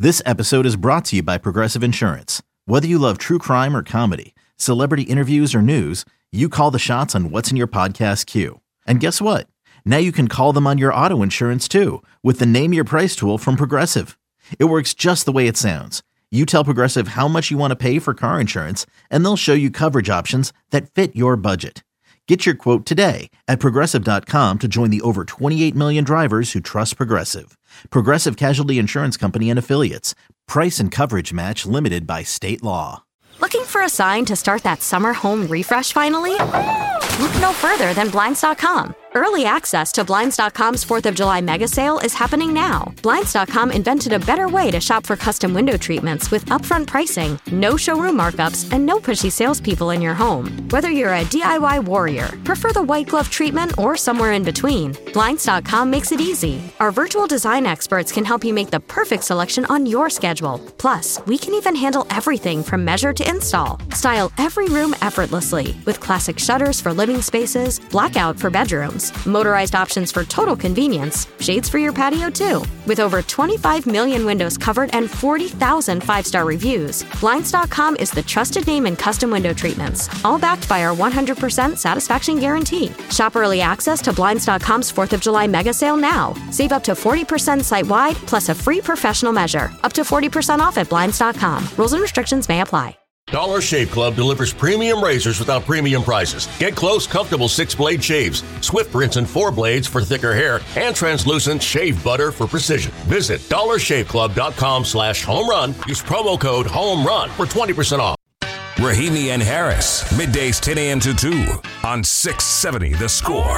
This episode is brought to you by Progressive Insurance. Whether you love true crime or comedy, celebrity interviews or news, you call the shots on what's in your podcast queue. And guess what? Now you can call them on your auto insurance too with the Name Your Price tool from Progressive. It works just the way it sounds. You tell Progressive how much you want to pay for car insurance, and they'll show you coverage options that fit your budget. Get your quote today at Progressive.com to join the over 28 million drivers who trust Progressive. Progressive Casualty Insurance Company and Affiliates. Price and coverage match limited by state law. Looking for a sign to start that summer home refresh finally? Look no further than Blinds.com. Early access to Blinds.com's 4th of July mega sale is happening now. Blinds.com invented a better way to shop for custom window treatments with upfront pricing, no showroom markups, and no pushy salespeople in your home. Whether you're a DIY warrior, prefer the white glove treatment, or somewhere in between, Blinds.com makes it easy. Our virtual design experts can help you make the perfect selection on your schedule. Plus, we can even handle everything from measure to install. Style every room effortlessly with classic shutters for living spaces, blackout for bedrooms, motorized options for total convenience, shades for your patio too. With over 25 million windows covered and 40,000 five-star reviews, Blinds.com is the trusted name in custom window treatments, all backed by our 100% satisfaction guarantee. Shop early access to Blinds.com's 4th of July mega sale now. Save up to 40% site-wide, plus a free professional measure. Up to 40% off at Blinds.com. Rules and restrictions may apply. Dollar Shave Club delivers premium razors without premium prices. Get close, comfortable 6-blade shaves, swift rinse and 4 blades for thicker hair, and translucent shave butter for precision. Visit dollarshaveclub.com/homerun. Use promo code HOMERUN for 20% off. Rahimi and Harris, middays 10 a.m. to 2 on 670 The Score.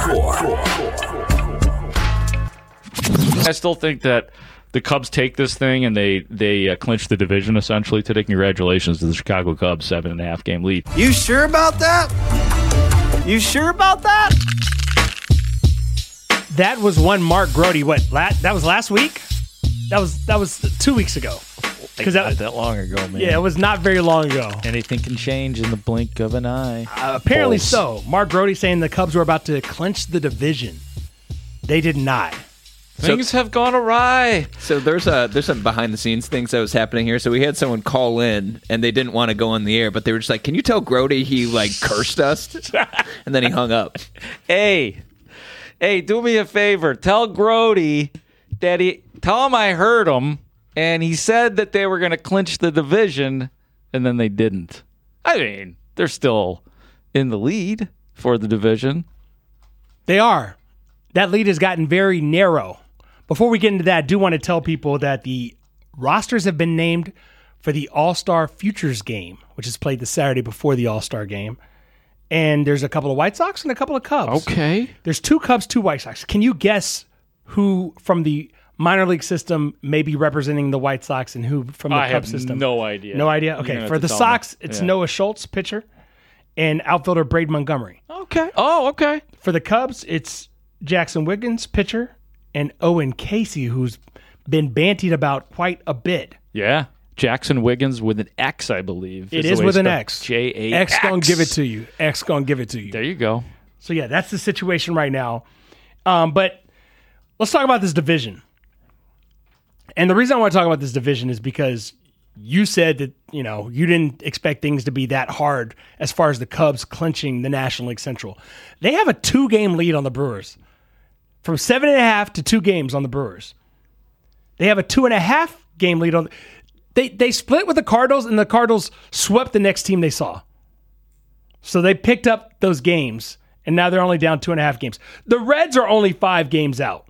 I still think that the Cubs take this thing and they clinch the division essentially today. Congratulations to the Chicago Cubs, 7.5 game lead. You sure about that? You sure about that? That was one Mark Grody. That was last week? That was 2 weeks ago. Because that long ago, man. Yeah, it was not very long ago. Anything can change in the blink of an eye. Apparently so. Mark Grody saying the Cubs were about to clinch the division. They did not. Things have gone awry. So there's some behind the scenes things that was happening here. So we had someone call in and they didn't want to go on the air, but they were just like, "Can you tell Grody he cursed us?" And then he hung up. Hey, do me a favor. Tell Grody that tell him I heard him and he said that they were going to clinch the division and then they didn't. I mean, they're still in the lead for the division. They are. That lead has gotten very narrow. Before we get into that, I do want to tell people that the rosters have been named for the All-Star Futures game, which is played the Saturday before the All-Star game. And there's a couple of White Sox and a couple of Cubs. Okay. There's 2 Cubs, 2 White Sox. Can you guess who from the minor league system may be representing the White Sox and who from the Cubs system? I have no idea. No idea? Okay. For the Sox, it's Noah Schultz, pitcher, and outfielder Braden Montgomery. Okay. Oh, okay. For the Cubs, it's Jackson Wiggins, pitcher, and Owen Casey, who's been bantied about quite a bit. Yeah. Jackson Wiggins with an X, I believe. It is with an X. J-A-X. X gonna give it to you. X gonna give it to you. There you go. So, yeah, that's the situation right now. But let's talk about this division. And the reason I want to talk about this division is because you said that, you didn't expect things to be that hard as far as the Cubs clinching the National League Central. They have a 2-game lead on the Brewers. From 7.5 to 2 games on the Brewers. They have a 2.5 game lead on. They split with the Cardinals, and the Cardinals swept the next team they saw. So they picked up those games, and now they're only down 2.5 games. The Reds are only 5 games out.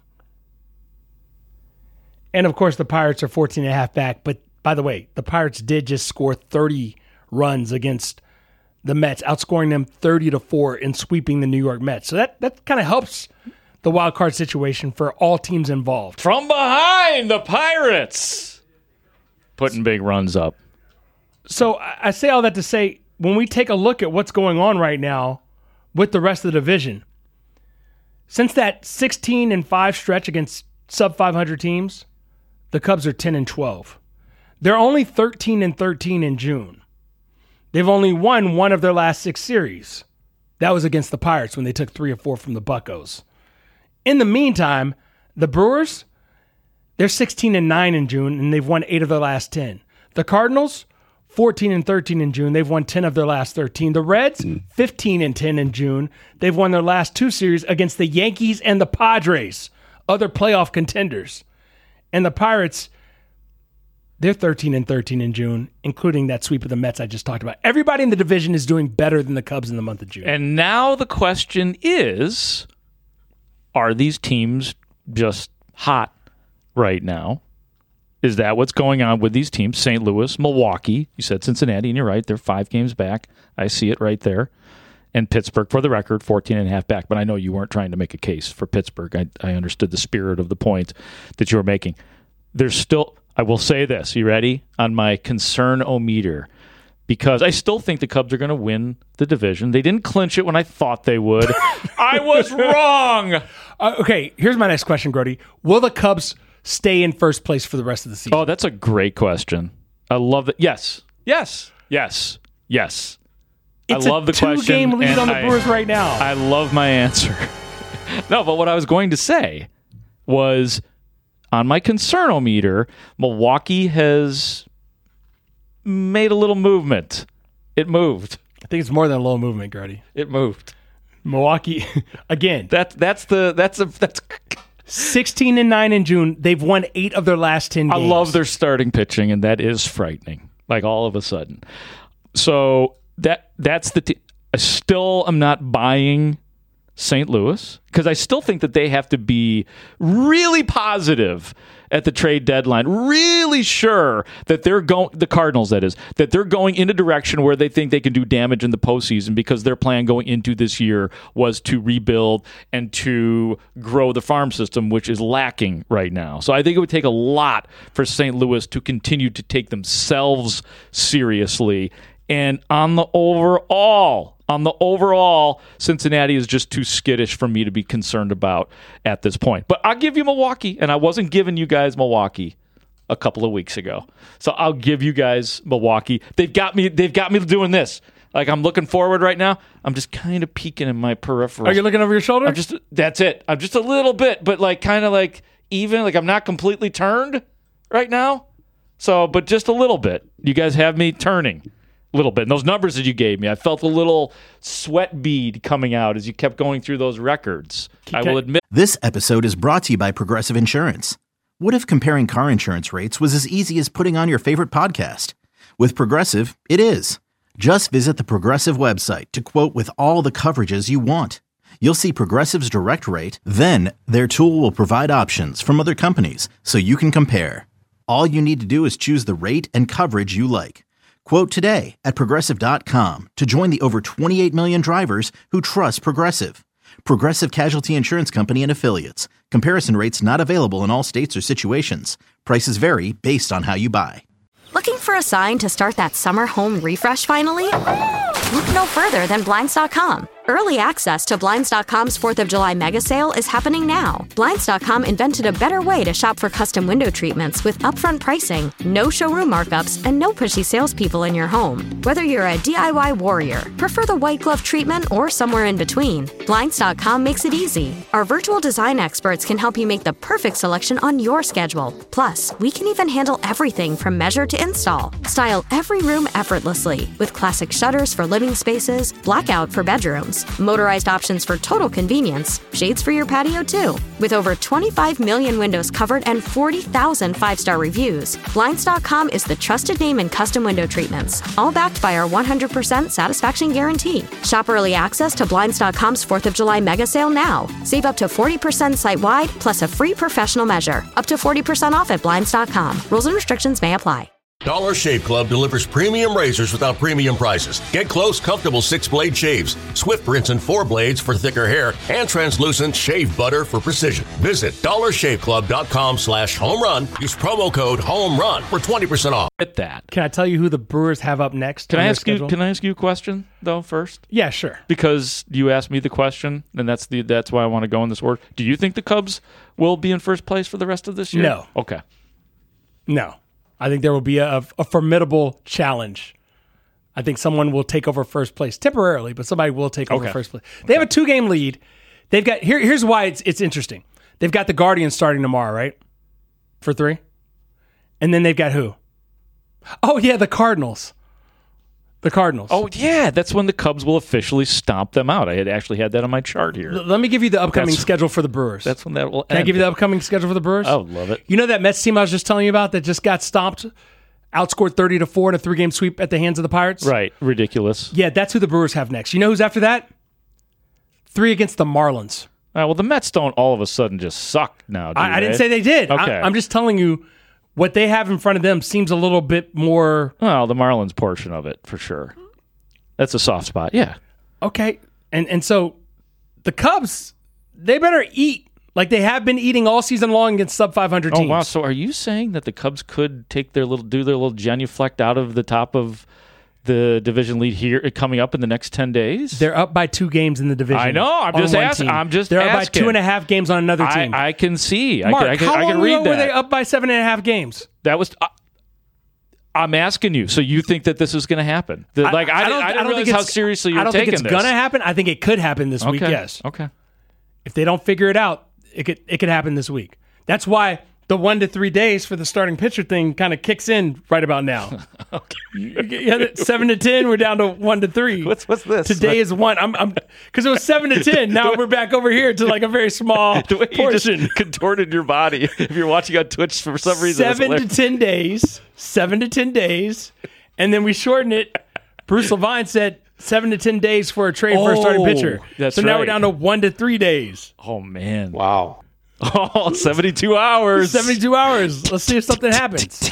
And, of course, the Pirates are 14.5 back. But, by the way, the Pirates did just score 30 runs against the Mets, outscoring them 30-4 and sweeping the New York Mets. So that kind of helps the wild card situation for all teams involved. From behind, the Pirates putting big runs up. So I say all that to say, when we take a look at what's going on right now with the rest of the division, since that 16-5 stretch against sub-500 teams, the Cubs are 10-12. They're only 13-13 in June. They've only won one of their last 6 series. That was against the Pirates when they took 3 or 4 from the Buccos. In the meantime, the Brewers, They're 16-9 in June, and they've won 8 of their last 10. The Cardinals, 14-13 in June. They've won 10 of their last 13. The Reds, 15-10 in June. They've won their last 2 series against the Yankees and the Padres, other playoff contenders. And the Pirates, they're 13-13 in June, including that sweep of the Mets I just talked about. Everybody in the division is doing better than the Cubs in the month of June. And now the question is, are these teams just hot right now? Is that what's going on with these teams? St. Louis, Milwaukee. You said Cincinnati, and you're right. They're 5 games back. I see it right there. And Pittsburgh, for the record, 14.5 back. But I know you weren't trying to make a case for Pittsburgh. I understood the spirit of the point that you were making. There's still, I will say this. You ready? On my concern-o-meter. Because I still think the Cubs are going to win the division. They didn't clinch it when I thought they would. I was wrong. Okay, here's my next question, Grody. Will the Cubs stay in first place for the rest of the season? Oh, that's a great question. I love that. Yes. It's I love the question. It's a 2-game lead on the Brewers right now. I love my answer. No, but what I was going to say was, on my concern-o-meter, Milwaukee has made a little movement. It moved. I think it's more than a little movement, Grody. It moved. Milwaukee, again. That's 16-9 in June. They've won 8 of their last 10 games. I love their starting pitching, and that is frightening. Like all of a sudden. So that's the I still am not buying St. Louis because I still think that they have to be really positive at the trade deadline, really sure that they're going, the Cardinals that is, that they're going in a direction where they think they can do damage in the postseason because their plan going into this year was to rebuild and to grow the farm system, which is lacking right now. So I think it would take a lot for St. Louis to continue to take themselves seriously. And on the overall, Cincinnati is just too skittish for me to be concerned about at this point. But I'll give you Milwaukee, and I wasn't giving you guys Milwaukee a couple of weeks ago. So I'll give you guys Milwaukee. They've got me doing this. Like, I'm looking forward right now. I'm just kind of peeking in my peripheral. Are you looking over your shoulder? That's it. I'm just a little bit, but like kind of like even, like I'm not completely turned right now. So, but just a little bit. You guys have me turning. Little bit. And those numbers that you gave me, I felt a little sweat bead coming out as you kept going through those records. I will admit. This episode is brought to you by Progressive Insurance. What if comparing car insurance rates was as easy as putting on your favorite podcast? With Progressive, it is. Just visit the Progressive website to quote with all the coverages you want. You'll see Progressive's direct rate, then their tool will provide options from other companies so you can compare. All you need to do is choose the rate and coverage you like. Quote today at Progressive.com to join the over 28 million drivers who trust Progressive. Progressive Casualty Insurance Company and Affiliates. Comparison rates not available in all states or situations. Prices vary based on how you buy. Looking for a sign to start that summer home refresh finally? Look no further than Blinds.com. Early access to Blinds.com's 4th of July mega sale is happening now. Blinds.com invented a better way to shop for custom window treatments with upfront pricing, no showroom markups, and no pushy salespeople in your home. Whether you're a DIY warrior, prefer the white glove treatment, or somewhere in between, Blinds.com makes it easy. Our virtual design experts can help you make the perfect selection on your schedule. Plus, we can even handle everything from measure to install. Style every room effortlessly with classic shutters for living spaces, blackout for bedrooms, motorized options for total convenience, shades for your patio too. With over 25 million windows covered and 40,000 5-star reviews, Blinds.com is the trusted name in custom window treatments, all backed by our 100% satisfaction guarantee. Shop early access to Blinds.com's 4th of July mega sale now. Save up to 40% site-wide, plus a free professional measure. Up to 40% off at Blinds.com. Rules and restrictions may apply. Dollar Shave Club delivers premium razors without premium prices. Get close, comfortable 6-blade shaves, Swift rinse and 4 blades for thicker hair, and translucent shave butter for precision. Visit dollarshaveclub.com/homerun. Use promo code HOMERUN for 20% off. At that. Can I tell you who the Brewers have up next? Can I ask you a question though first? Yeah, sure. Because you asked me the question, and that's why I want to go in this order. Do you think the Cubs will be in first place for the rest of this year? No. Okay. No. I think there will be a formidable challenge. I think someone will take over first place temporarily, but somebody will take over first place. They have a 2-game lead. They've got here's why it's interesting. They've got the Guardians starting tomorrow, right? for 3. And then they've got who? Oh, yeah, the Cardinals. The Cardinals. Oh, yeah. That's when the Cubs will officially stomp them out. I had actually had that on my chart here. Let me give you the upcoming schedule for the Brewers. That's when that will end. Can I give you the upcoming schedule for the Brewers? I would love it. You know that Mets team I was just telling you about that just got stomped, outscored 30-4 in a 3-game sweep at the hands of the Pirates? Right. Ridiculous. Yeah, that's who the Brewers have next. You know who's after that? 3 against the Marlins. Well, the Mets don't all of a sudden just suck now, do I they? didn't say they did. Okay. I'm just telling you what they have in front of them seems a little bit more... Well, the Marlins portion of it, for sure. That's a soft spot, yeah. Okay. And so the Cubs, they better eat like they have been eating all season long against sub-500 teams. Oh, wow. So are you saying that the Cubs could do their little genuflect out of the top of the division lead here coming up in the next 10 days? They're up by 2 games in the division. I know. I'm just asking. They're up by 2.5 games on another team. I can see. Mark, I how can long read ago that. were they up by 7.5 games? That was... I'm asking you. So you think that this is going to happen? I don't realize how seriously you're taking this. I don't think it's going to happen. I think it could happen this week, yes. Okay. If they don't figure it out, it could happen this week. That's why the 1 to 3 days for the starting pitcher thing kind of kicks in right about now. Okay. Yeah, 7 to 10, we're down to 1 to 3. What's this? Today is 1. I'm because it was 7 to 10. Now we're back over here to like a very small portion. You just contorted your body. If you're watching on Twitch for some reason, 7 to 10 days. 7 to 10 days, and then we shorten it. Bruce Levine said 7 to 10 days for a trade for a starting pitcher. That's so now right. we're down to 1 to 3 days. Oh man! Wow. Oh, 72 hours. 72 hours. Let's see if something happens.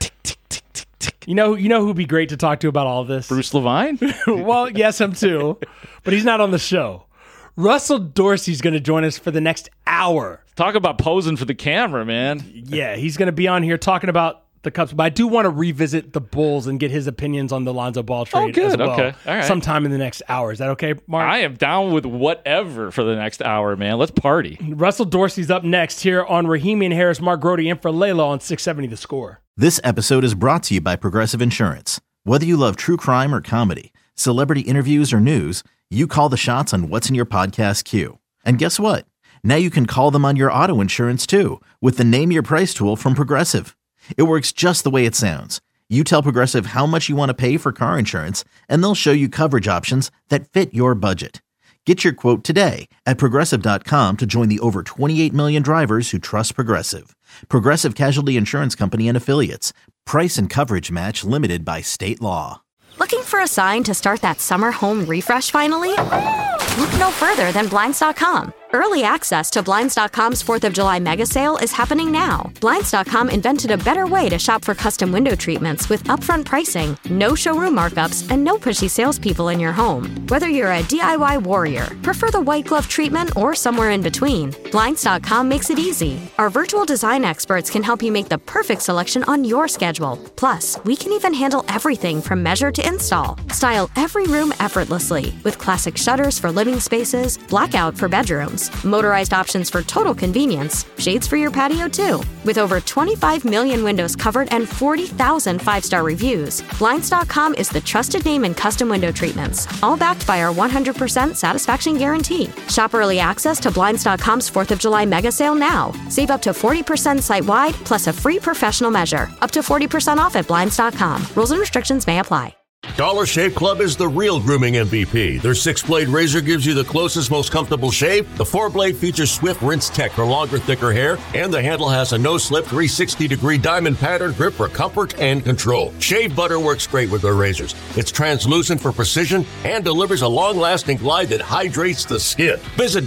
You know who'd be great to talk to about all of this? Bruce Levine? Well, yes, him too, but he's not on the show. Russell Dorsey's going to join us for the next hour. Talk about posing for the camera, man. Yeah, he's going to be on here talking about the Cubs, but I do want to revisit the Bulls and get his opinions on the Lonzo Ball trade as well. Okay. All right. Sometime in the next hour. Is that okay, Mark? I am down with whatever for the next hour, man. Let's party. Russell Dorsey's up next here on Rahimi and Harris, Mark Grody, and for Layla on 670 The Score. This episode is brought to you by Progressive Insurance. Whether you love true crime or comedy, celebrity interviews or news, you call the shots on what's in your podcast queue. And guess what? Now you can call them on your auto insurance too with the Name Your Price tool from Progressive. It works just the way it sounds. You tell Progressive how much you want to pay for car insurance, and they'll show you coverage options that fit your budget. Get your quote today at Progressive.com to join the over 28 million drivers who trust Progressive. Progressive Casualty Insurance Company and Affiliates. Price and coverage match limited by state law. Looking for a sign to start that summer home refresh finally? Look no further than Blinds.com. Early access to Blinds.com's 4th of July mega sale is happening now. Blinds.com invented a better way to shop for custom window treatments with upfront pricing, no showroom markups, and no pushy salespeople in your home. Whether you're a DIY warrior, prefer the white glove treatment, or somewhere in between, Blinds.com makes it easy. Our virtual design experts can help you make the perfect selection on your schedule. Plus, we can even handle everything from measure to install. Style every room effortlessly with classic shutters for living spaces, blackout for bedrooms, motorized options for total convenience, shades for your patio too. With over 25 million windows covered and 40,000 5-star reviews, Blinds.com is the trusted name in custom window treatments, all backed by our 100% satisfaction guarantee. Shop early access to Blinds.com's 4th of July mega sale now. Save up to 40% site-wide, plus a free professional measure. Up to 40% off at Blinds.com. Rules and restrictions may apply. Dollar Shave Club is the real grooming MVP. Their 6-blade razor gives you the closest, most comfortable shave. The 4-blade features Swift Rinse Tech for longer, thicker hair, and the handle has a no-slip 360-degree diamond pattern grip for comfort and control. Shave butter works great with their razors. It's translucent for precision and delivers a long-lasting glide that hydrates the skin. Visit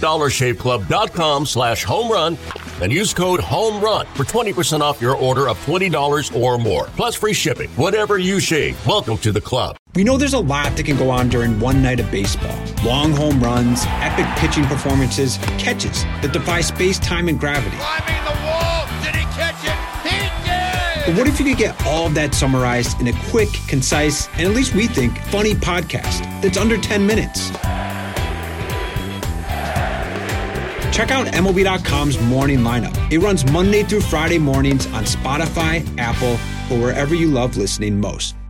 DollarShaveClub.com/homerun and use code HOMERUN for 20% off your order of $20 or more. Plus free shipping. Whatever you shave, welcome to the club. We know there's a lot that can go on during one night of baseball. Long home runs, epic pitching performances, catches that defy space, time, and gravity. Climbing the wall! Did he catch it? He did! But what if you could get all of that summarized in a quick, concise, and at least we think, funny podcast that's under 10 minutes? Check out MLB.com's Morning Lineup. It runs Monday through Friday mornings on Spotify, Apple, or wherever you love listening most.